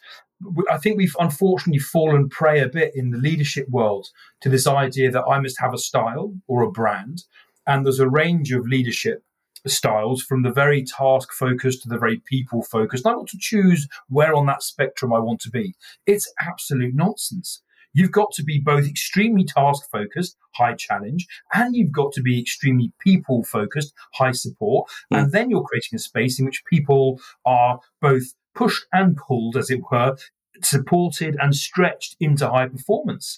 Speaker 1: I think we've unfortunately fallen prey a bit in the leadership world to this idea that I must have a style or a brand. And there's a range of leadership styles, from the very task focused to the very people focused. And I want to choose where on that spectrum I want to be. It's absolute nonsense. You've got to be both extremely task focused, high challenge, and you've got to be extremely people focused, high support. Mm. And then you're creating a space in which people are both pushed and pulled, as it were, supported and stretched into high performance.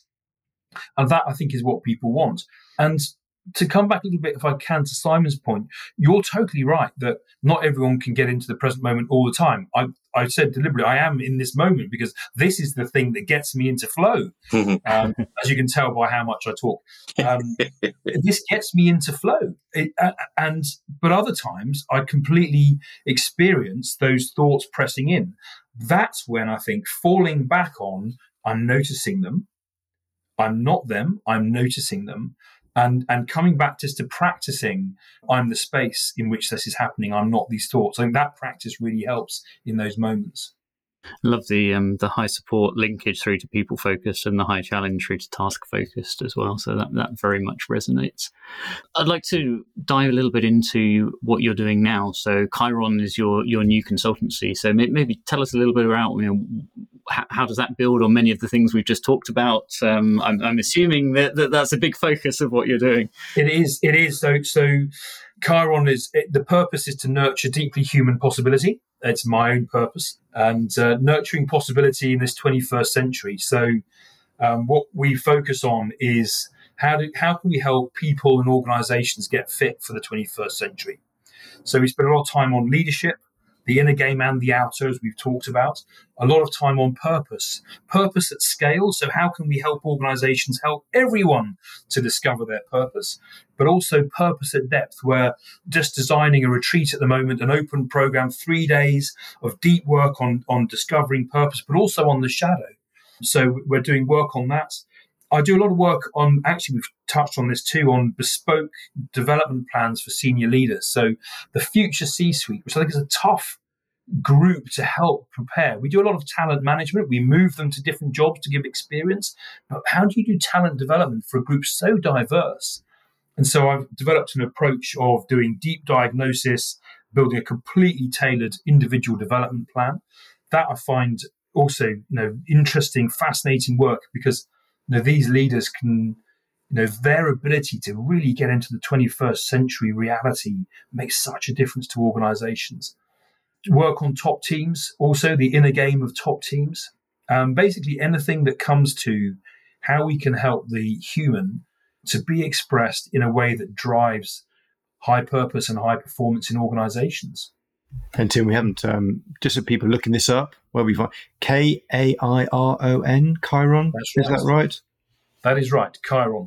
Speaker 1: And that, I think, is what people want. And to come back a little bit, if I can, to Simon's point, you're totally right that not everyone can get into the present moment all the time. I, I said deliberately, I am in this moment because this is the thing that gets me into flow. um, as you can tell by how much I talk, um, this gets me into flow. It, uh, and but other times I completely experience those thoughts pressing in. That's when I think falling back on, I'm noticing them. I'm not them. I'm noticing them. And and coming back just to practicing, I'm the space in which this is happening. I'm not these thoughts. I think that practice really helps in those moments.
Speaker 3: I love the um, the high support linkage through to people focused and the high challenge through to task focused as well. So that, that very much resonates. I'd like to dive a little bit into what you're doing now. So Chiron is your your new consultancy. So may, maybe tell us a little bit about, you know, how, how does that build on many of the things we've just talked about? Um, I'm, I'm assuming that, that that's a big focus of what you're doing.
Speaker 1: It is. It is. So so Chiron is it, the purpose is to nurture deeply human possibility. It's my own purpose, and uh, nurturing possibility in this twenty-first century. So um, what we focus on is how do, how can we help people and organizations get fit for the twenty-first century? So we spend a lot of time on leadership, the inner game and the outer, as we've talked about, a lot of time on purpose, purpose at scale. So how can we help organizations help everyone to discover their purpose, but also purpose at depth. We're just designing a retreat at the moment, an open program, three days of deep work on, on discovering purpose, but also on the shadow. So we're doing work on that. I do a lot of work on, actually, we've touched on this too, on bespoke development plans for senior leaders. So the future C-suite, which I think is a tough group to help prepare. We do a lot of talent management. We move them to different jobs to give experience. But how do you do talent development for a group so diverse? And so I've developed an approach of doing deep diagnosis, building a completely tailored individual development plan. That I find also, you know, interesting, fascinating work, because you know, these leaders can, you know, their ability to really get into the twenty-first century reality makes such a difference to organizations. Work on top teams, also the inner game of top teams. Um, basically anything that comes to how we can help the human to be expressed in a way that drives high purpose and high performance in organizations.
Speaker 4: And Tim, we haven't, um, just for people looking this up, where we find K A I R O N, Chiron. That's right. Is that right?
Speaker 1: That is right, Chiron.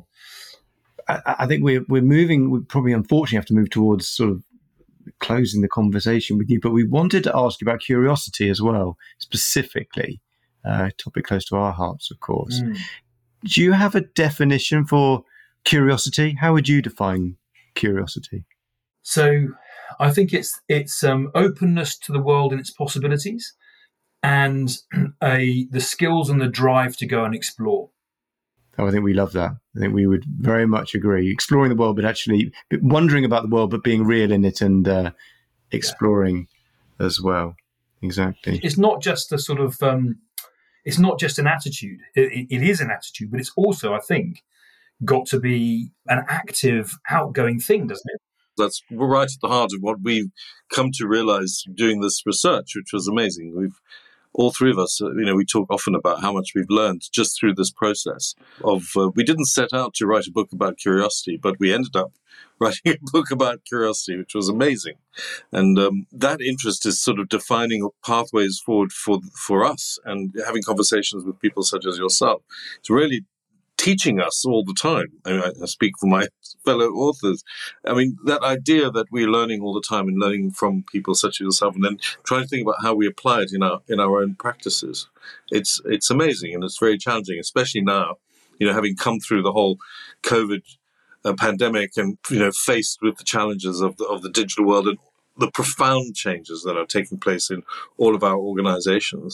Speaker 4: I, I think we're we're moving. We probably, unfortunately, have to move towards sort of closing the conversation with you. But we wanted to ask you about curiosity as well, specifically, uh, a topic close to our hearts, of course. Mm. Do you have a definition for curiosity? How would you define curiosity?
Speaker 1: So I think it's it's um, openness to the world and its possibilities, and a the skills and the drive to go and explore.
Speaker 4: Oh, I think we love that. I think we would very much agree. Exploring the world, but actually wondering about the world, but being real in it and uh, exploring yeah. as well. Exactly.
Speaker 1: It's not just a sort of, um, it's not just an attitude. It, it is an attitude, but it's also, I think, got to be an active, outgoing thing, doesn't it?
Speaker 5: That's right at the heart of what we've come to realize doing this research, which was amazing. We've all three of us, you know, we talk often about how much we've learned just through this process of, uh, we didn't set out to write a book about curiosity, but we ended up writing a book about curiosity, which was amazing. And um, that interest is sort of defining pathways forward for, for us, and having conversations with people such as yourself. It's really teaching us all the time. I mean, I speak for my fellow authors. I mean, that idea that we're learning all the time and learning from people such as yourself, and then trying to think about how we apply it in our in our own practices. It's it's amazing, and it's very challenging, especially now, you know, having come through the whole COVID uh, pandemic and, you know, faced with the challenges of the, of the digital world and the profound changes that are taking place in all of our organizations.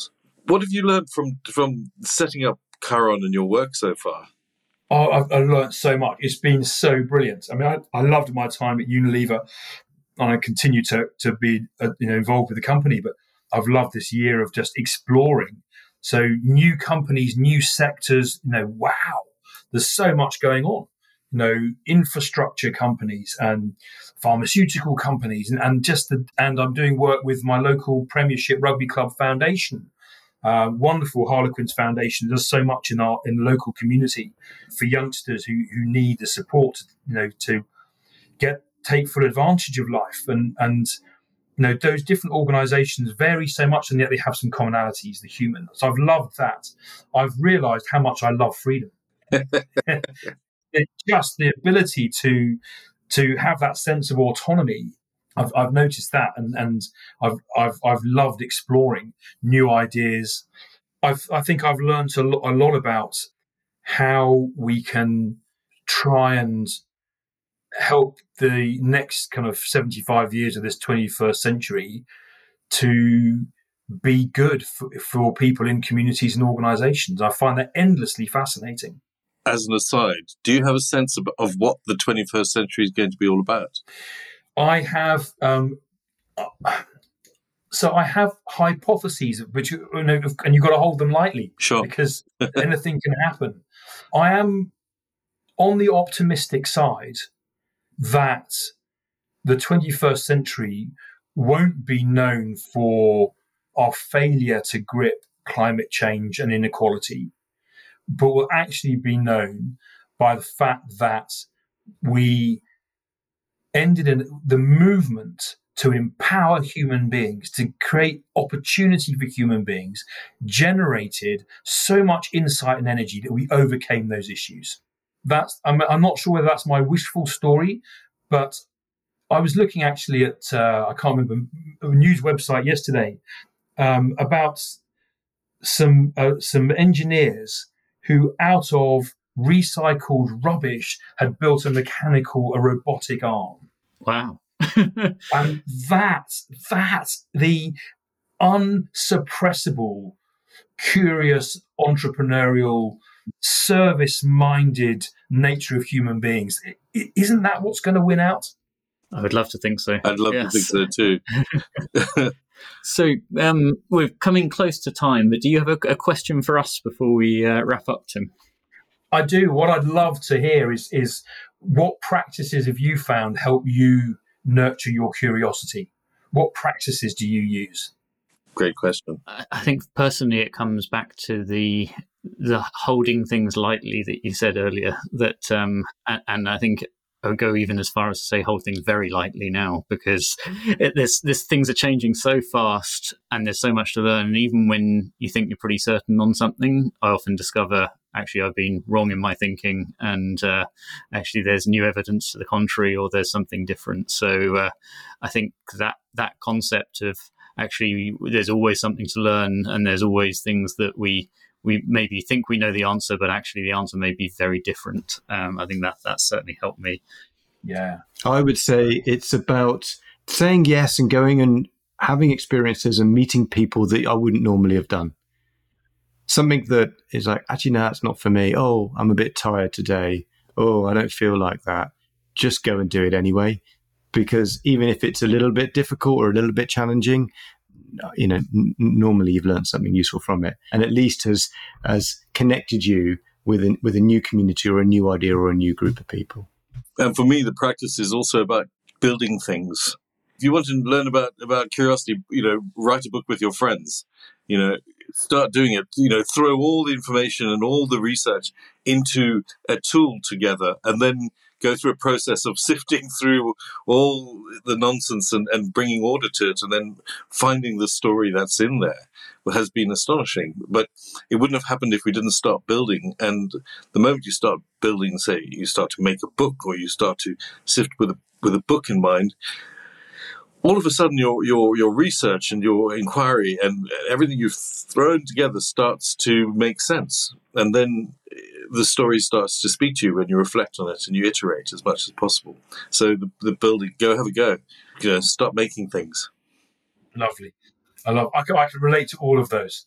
Speaker 5: What have you learned from from setting up Chiron and your work so far?
Speaker 1: Oh, I've, I've learned so much. It's been so brilliant. I mean, I, I loved my time at Unilever, and I continue to to be uh, you know involved with the company. But I've loved this year of just exploring. So new companies, new sectors. You know, wow, there's so much going on. You know, infrastructure companies and pharmaceutical companies, and, and just the, and I'm doing work with my local Premiership Rugby Club Foundation. Uh, wonderful Harlequins Foundation does so much in our in the local community for youngsters who, who need the support, you know, to get take full advantage of life. And and you know those different organisations vary so much, and yet they have some commonalities. The human. So I've loved that. I've realised how much I love freedom. It's just the ability to to have that sense of autonomy. I've, I've noticed that, and, and I've I've I've loved exploring new ideas. I've I think I've learned a lot, a lot about how we can try and help the next kind of seventy-five years of this twenty-first century to be good for, for people in communities and organisations. I find that endlessly fascinating.
Speaker 5: As an aside, do you have a sense of, of what the twenty-first century is going to be all about?
Speaker 1: I have, um, so I have hypotheses, which you know, and you've got to hold them lightly,
Speaker 5: sure,
Speaker 1: because anything can happen. I am on the optimistic side that the twenty-first century won't be known for our failure to grip climate change and inequality, but will actually be known by the fact that we ended in the movement to empower human beings, to create opportunity for human beings, generated so much insight and energy that we overcame those issues. That's I'm, I'm not sure whether that's my wishful story, but I was looking actually at, uh, I can't remember, a news website yesterday um, about some uh, some engineers who, out of recycled rubbish, had built a mechanical, a robotic arm.
Speaker 3: Wow.
Speaker 1: And that's, that's the unsuppressible, curious, entrepreneurial, service-minded nature of human beings. Isn't that what's going to win out?
Speaker 3: I would love to think so.
Speaker 5: I'd love
Speaker 3: yes.
Speaker 5: to think so too.
Speaker 3: So um, we're coming close to time, but do you have a, a question for us before we uh, wrap up, Tim?
Speaker 1: I do. What I'd love to hear is is what practices have you found help you nurture your curiosity? What practices do you use?
Speaker 5: Great question.
Speaker 3: I think personally it comes back to the the holding things lightly that you said earlier. That um, and, and I think I would go even as far as to say hold things very lightly now, because it, this this things are changing so fast and there's so much to learn. And even when you think you're pretty certain on something, I often discover actually I've been wrong in my thinking, and uh, actually there's new evidence to the contrary, or there's something different. So uh, I think that that concept of actually there's always something to learn, and there's always things that we we maybe think we know the answer, but actually the answer may be very different. Um, I think that that's certainly helped me.
Speaker 1: Yeah.
Speaker 4: I would say it's about saying yes and going and having experiences and meeting people that I wouldn't normally have done. Something that is like, actually, no, that's not for me. Oh, I'm a bit tired today. Oh, I don't feel like that. Just go and do it anyway. Because even if it's a little bit difficult or a little bit challenging, you know, n- normally you've learned something useful from it, and at least has has connected you with a, with a new community or a new idea or a new group of people.
Speaker 5: And for me, the practice is also about building things. If you want to learn about, about curiosity, you know, write a book with your friends. You know, start doing it. You know, throw all the information and all the research into a tool together, and then go through a process of sifting through all the nonsense and, and bringing order to it, and then finding the story that's in there has been astonishing. But it wouldn't have happened if we didn't start building. And the moment you start building, say you start to make a book, or you start to sift with a, with a book in mind, all of a sudden your your your research and your inquiry and everything you've thrown together starts to make sense. And then the story starts to speak to you when you reflect on it and you iterate as much as possible. So the, the building, go have a go. You know, start making things.
Speaker 1: Lovely. I love. I can, I can relate to all of those.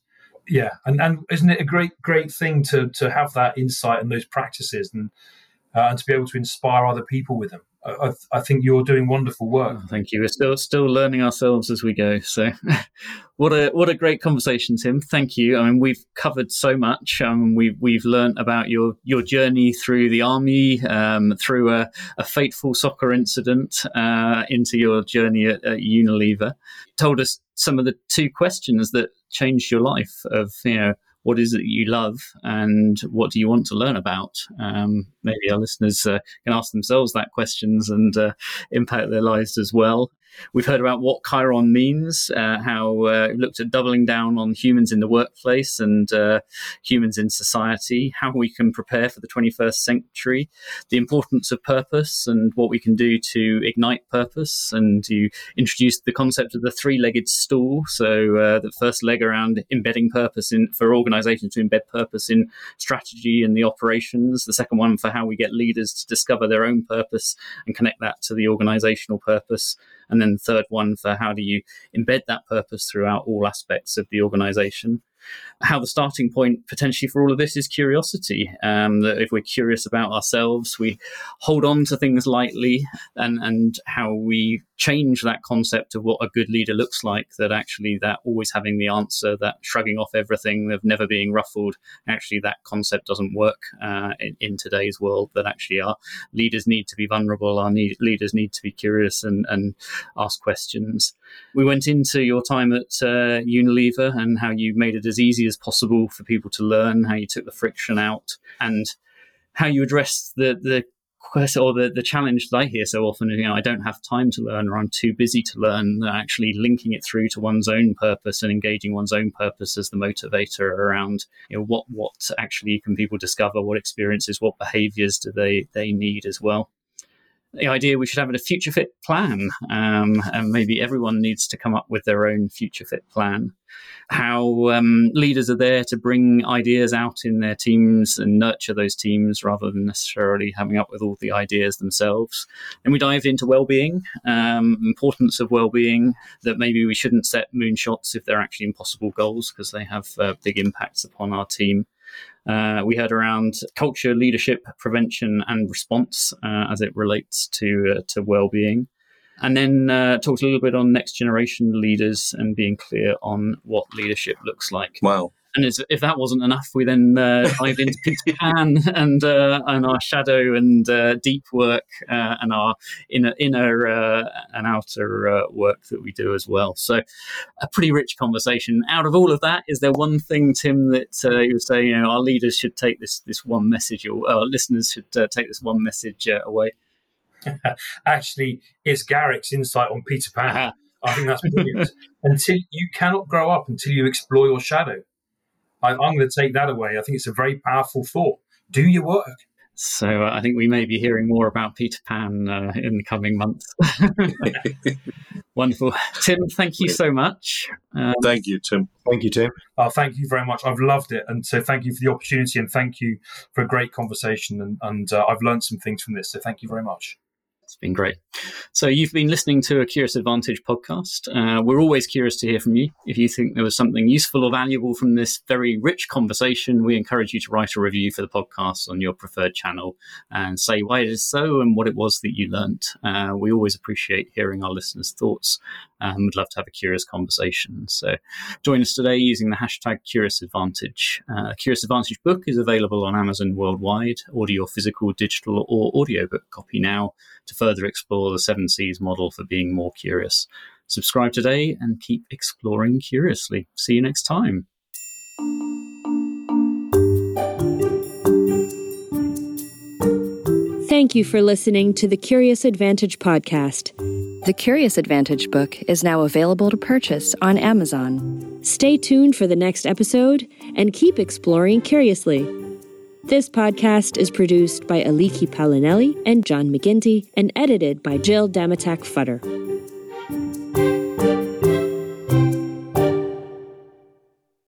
Speaker 1: Yeah, and, and isn't it a great great thing to to have that insight and those practices and uh, and to be able to inspire other people with them? I, I think you're doing wonderful work.
Speaker 3: Oh, thank you. We're still still learning ourselves as we go. So, what a what a great conversation, Tim. Thank you. I mean, we've covered so much. Um, we've we've learned about your your journey through the army, um, through a, a fateful soccer incident, uh, into your journey at, at Unilever. Told us some of the two questions that changed your life. Of you know. What is it you love and what do you want to learn about? Um, maybe our listeners uh, can ask themselves that questions and uh, impact their lives as well. We've heard about what Chiron means, uh, how uh, we looked at doubling down on humans in the workplace and uh, humans in society, how we can prepare for the twenty-first century, the importance of purpose and what we can do to ignite purpose. And you introduced the concept of the three-legged stool. So uh, the first leg around embedding purpose in for organizations to embed purpose in strategy and the operations. The second one for how we get leaders to discover their own purpose and connect that to the organizational purpose. And then the third one for how do you embed that purpose throughout all aspects of the organization. How the starting point potentially for all of this is curiosity. Um, that if we're curious about ourselves, we hold on to things lightly, and, and how we change that concept of what a good leader looks like, that actually that always having the answer, that shrugging off everything, of never being ruffled, actually that concept doesn't work uh, in, in today's world, that actually our leaders need to be vulnerable, our need, leaders need to be curious and, and ask questions. We went into your time at uh, Unilever and how you made it as easy as possible for people to learn, how you took the friction out, and how you addressed the the quest or the, the challenge that I hear so often, you know, I don't have time to learn, or I'm too busy to learn, actually linking it through to one's own purpose and engaging one's own purpose as the motivator around, you know, what, what actually can people discover, what experiences, what behaviors do they, they need as well. The idea we should have a future fit plan, um, and maybe everyone needs to come up with their own future fit plan. How um, leaders are there to bring ideas out in their teams and nurture those teams rather than necessarily coming up with all the ideas themselves. And we dived into well-being, um, importance of well-being, that maybe we shouldn't set moonshots if they're actually impossible goals because they have uh, big impacts upon our team. Uh, we heard around culture, leadership, prevention, and response uh, as it relates to uh, to well-being. And then uh, talked a little bit on next generation leaders and being clear on what leadership looks like.
Speaker 5: Wow.
Speaker 3: And as, if that wasn't enough, we then uh, dived into Peter Pan and uh, and our shadow and uh, deep work uh, and our inner inner uh, and outer uh, work that we do as well. So a pretty rich conversation. Out of all of that, is there one thing, Tim, that uh, you would say, you know, our leaders should take this this one message, or our listeners should uh, take this one message uh, away?
Speaker 1: Actually, it's Garrick's insight on Peter Pan.
Speaker 3: Uh-huh.
Speaker 1: I think that's brilliant. Until you cannot grow up until you explore your shadow. I, I'm going to take that away. I think it's a very powerful thought. Do your work.
Speaker 3: So uh, I think we may be hearing more about Peter Pan uh, in the coming months. Wonderful. Tim, thank you so much. Um,
Speaker 5: thank you, Tim.
Speaker 4: Thank you, Tim.
Speaker 1: Oh, thank you very much. I've loved it. And so thank you for the opportunity, and thank you for a great conversation. And, and uh, I've learned some things from this. So thank you very much.
Speaker 3: It's been great. So you've been listening to a Curious Advantage podcast. Uh, we're always curious to hear from you. If you think there was something useful or valuable from this very rich conversation, we encourage you to write a review for the podcast on your preferred channel and say why it is so and what it was that you learnt. Uh, we always appreciate hearing our listeners' thoughts and would love to have a curious conversation. So join us today using the hashtag Curious Advantage. Uh, Curious Advantage book is available on Amazon worldwide. Order your physical, digital, or audiobook copy now to further explore the seven C's model for being more curious. Subscribe today and keep exploring curiously. See you next time.
Speaker 2: Thank you for listening to the Curious Advantage podcast. The Curious Advantage book is now available to purchase on Amazon. Stay tuned for the next episode and keep exploring curiously. This podcast is produced by Aliki Palinelli and John McGinty and edited by Jill Damatak Futter.